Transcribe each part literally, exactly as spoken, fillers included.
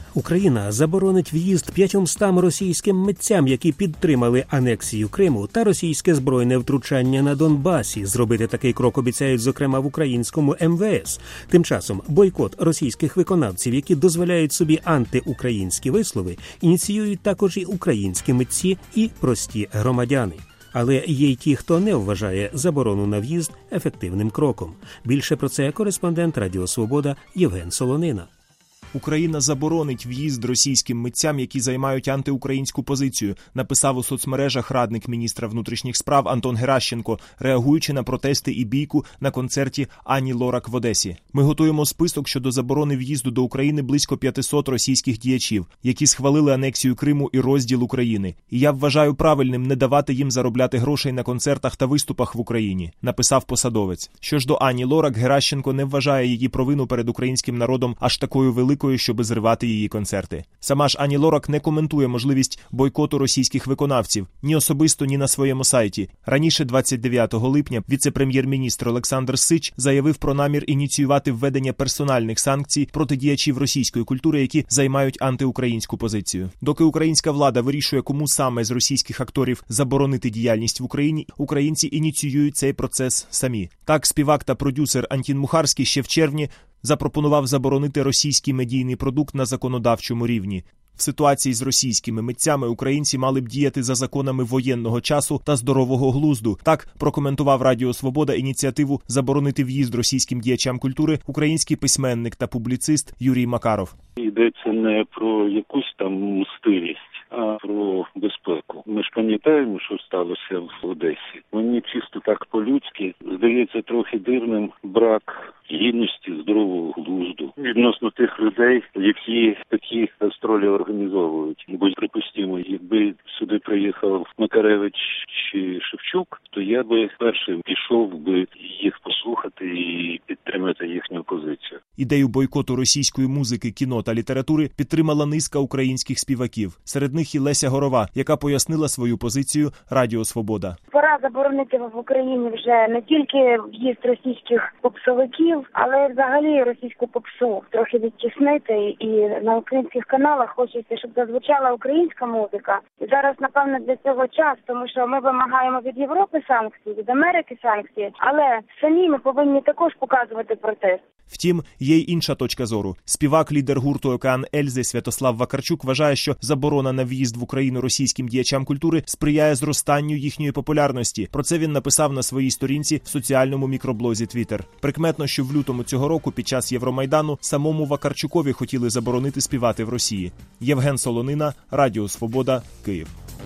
Україна заборонить в'їзд п'ятьомстам російським митцям, які підтримали анексію Криму та російське збройне втручання на Донбасі. Зробити такий крок обіцяють, зокрема, в українському ем ве ес. Тим часом бойкот російських виконавців, які дозволяють собі антиукраїнські вислови, ініціюють також і українські митці, і прості громадяни. Але є й ті, хто не вважає заборону на в'їзд ефективним кроком. Більше про це кореспондент Радіо Свобода Євген Солонина. Україна заборонить в'їзд російським митцям, які займають антиукраїнську позицію, написав у соцмережах радник міністра внутрішніх справ Антон Геращенко, реагуючи на протести і бійку на концерті Ані Лорак в Одесі. Ми готуємо список щодо заборони в'їзду до України близько п'ятисот російських діячів, які схвалили анексію Криму і розділ України. І я вважаю правильним не давати їм заробляти грошей на концертах та виступах в Україні, написав посадовець. Що ж до Ані Лорак, Геращенко не вважає її провину перед українським народом аж такою великою, щоби зривати її концерти. Сама ж Ані Лорак не коментує можливість бойкоту російських виконавців ні особисто, ні на своєму сайті. Раніше, двадцять дев'ятого липня, віце-прем'єр-міністр Олександр Сич заявив про намір ініціювати введення персональних санкцій проти діячів російської культури, які займають антиукраїнську позицію. Доки українська влада вирішує, кому саме з російських акторів заборонити діяльність в Україні, українці ініціюють цей процес самі. Так, співак та продюсер Антін Мухарський ще в червні запропонував заборонити російський медійний продукт на законодавчому рівні. В ситуації з російськими митцями українці мали б діяти за законами воєнного часу та здорового глузду. Так прокоментував Радіо Свобода ініціативу заборонити в'їзд російським діячам культури український письменник та публіцист Юрій Макаров. Йдеться не про якусь там мстивість, а про безпеку. Ми ж пам'ятаємо, що сталося в Одесі. Мені чисто так по-людськи здається трохи дивним брак гідності, здорового глузду відносно тих людей, які такі гастролі організовують. Бо, припустимо, якби сюди приїхав Макаревич чи Шевчук, то я би першим пішов би їх послухати і підтримати їхню позицію. Ідею бойкоту російської музики, кіно та літератури підтримала низка українських співаків. Серед них і Леся Горова, яка пояснила свою позицію Радіо Свобода. Пора заборонити в Україні вже не тільки в'їзд російських попсовиків, але взагалі російську попсу трохи відтіснити, і на українських каналах хочеться, щоб зазвучала українська музика. І зараз, напевно, для цього час, тому що ми вимагаємо від Європи санкцій, від Америки санкції, але самі ми повинні також показувати протест. Втім, є й інша точка зору. Співак, лідер гурту «Океан Ельзи» Святослав Вакарчук вважає, що заборона на в'їзд в Україну російським діячам культури сприяє зростанню їхньої популярності. Про це він написав на своїй сторінці в соціальному мікроблозі Twitter. Прикметно, що в лютому цього року під час Євромайдану самому Вакарчукові хотіли заборонити співати в Росії. Євген Солонина, Радіо Свобода, Київ.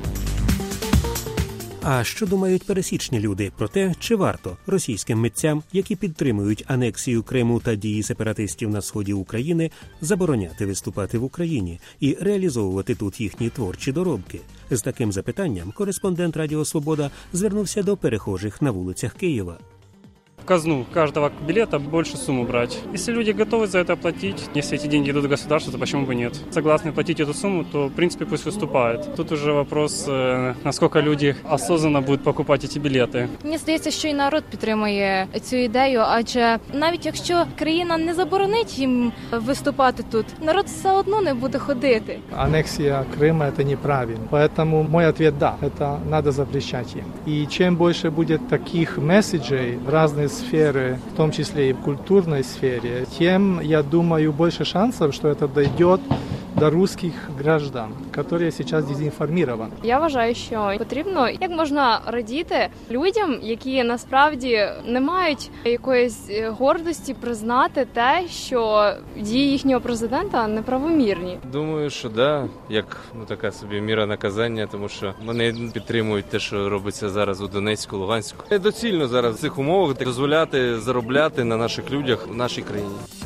А що думають пересічні люди про те, чи варто російським митцям, які підтримують анексію Криму та дії сепаратистів на сході України, забороняти виступати в Україні і реалізовувати тут їхні творчі доробки? З таким запитанням кореспондент Радіо Свобода звернувся до перехожих на вулицях Києва. В казну каждого билета больше сумму брать. Если люди готовы за это платить, если эти деньги идут в государство, то почему бы нет? Согласны платить эту сумму, то, в принципе, пусть выступают. Тут уже вопрос, насколько люди осознанно будут покупать эти билети. Мені здається, що і народ підтримує цю ідею, адже навіть якщо країна не заборонить їм виступати тут, народ все одно не буде ходити. Аннексия Крыма – это неправильно. Поэтому мой ответ – да, это надо запрещать им. И чем больше будет таких месседжей в разные сферы, в том числе и в культурной сфере, тем, я думаю, больше шансов, что это дойдет до русских граждан, які зараз дезінформовані. Я вважаю, що потрібно як можна радіти людям, які насправді не мають якоїсь гордості признати те, що дії їхнього президента неправомірні. Думаю, що да, як ну така собі міра наказання, тому що вони підтримують те, що робиться зараз у Донецьку, Луганську. Доцільно зараз в цих умовах дозволяти заробляти на наших людях в нашій країні.